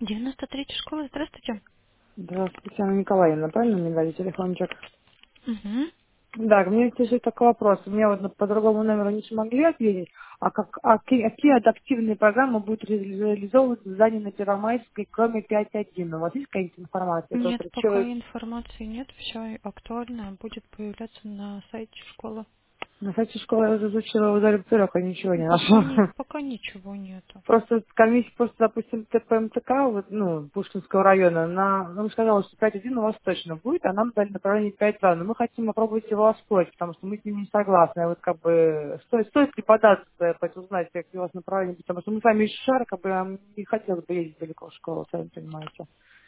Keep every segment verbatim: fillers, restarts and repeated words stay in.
девяносто третья школа, здравствуйте. Здравствуйте, Анна Николаевна, правильно мне дали телефончик? Угу. Да, у меня есть такой вопрос. У меня вот на- по другому номеру не смогли ответить. А, как, а какие, какие адаптивные программы будут ре- реализовываться в здании на Первомайской, кроме пять точка один? У вас есть какая-нибудь информация? Нет, Который пока человек информации нет, все актуальное будет появляться на сайте школы. на сайте школы я уже изучила его директоров, а ничего не Пока, нашла. не, пока ничего нету. Просто комиссия, просто, допустим, ТПМТК, вот, ну, Пушкинского района, на, нам сказала, что пять один у вас точно будет, а нам дали направление пять два. Но мы хотим попробовать его оспорить, потому что мы с ним не согласны. А вот как бы стоит, стоит ли податься, пойти узнать, какие у вас направления, потому что мы сами из Шара, как бы нам не хотелось бы ездить далеко в школу, сами понимаете.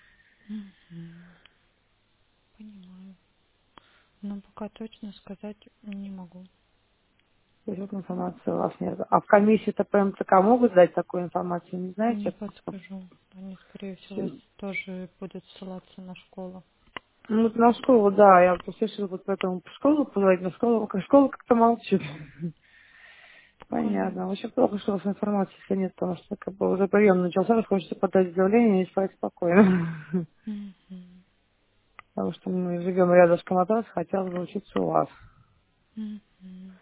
Мгм. Понимаю. Но пока точно сказать не могу. То есть вот информации у вас нет. А в комиссии ТПМТК могут дать такую информацию, не Не знаете? подскажу. Они, скорее всего, тоже будут ссылаться на школу. Ну, вот на школу, да, я просто решила вот поэтому в школу позвонить, но школа, школа как-то молчит. Пока нет. Понятно. Очень плохо, что у вас информации если нет, потому что как бы уже прием начался, хочется подать заявление и спать спокойно. Мгм. Потому что мы живем рядом с Каматас, хотелось бы учиться у вас. Мгм.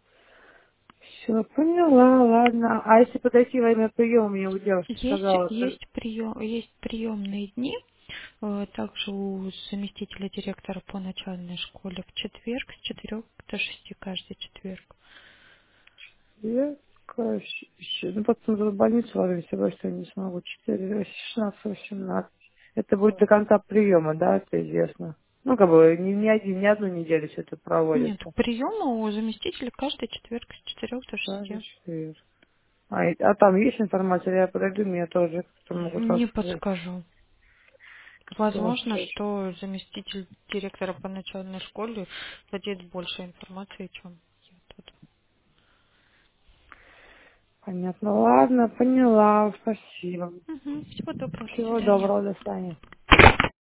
Все, поняла, ладно. А если подойти во время приема, мне у девушки Есть, сказала, то- есть прием, есть приемные дни. Э, Также у заместителя директора по начальной школе в четверг с четырех до шести каждый четверг. я, короче, ещё- ну, потом в больницу ложусь, я боюсь, что я не смогу. четыре, шестнадцать, восемнадцать. Это будет до конца приема, да, это известно. Ну, как бы, не, не один, не одну неделю все это Нет, проводится. приема у заместителя каждый четверг с четырех до Каждый шести. четверг. А, и- а там есть информация, я подойду, меня тоже кто могут Не рассказать. подскажу. Кто вас Возможно, тоже. что заместитель директора по начальной школе владеет больше информации, чем я тут. Понятно. Ладно, поняла. Спасибо. Мгм. Всего доброго, до Всего свидания. доброго, до свидания.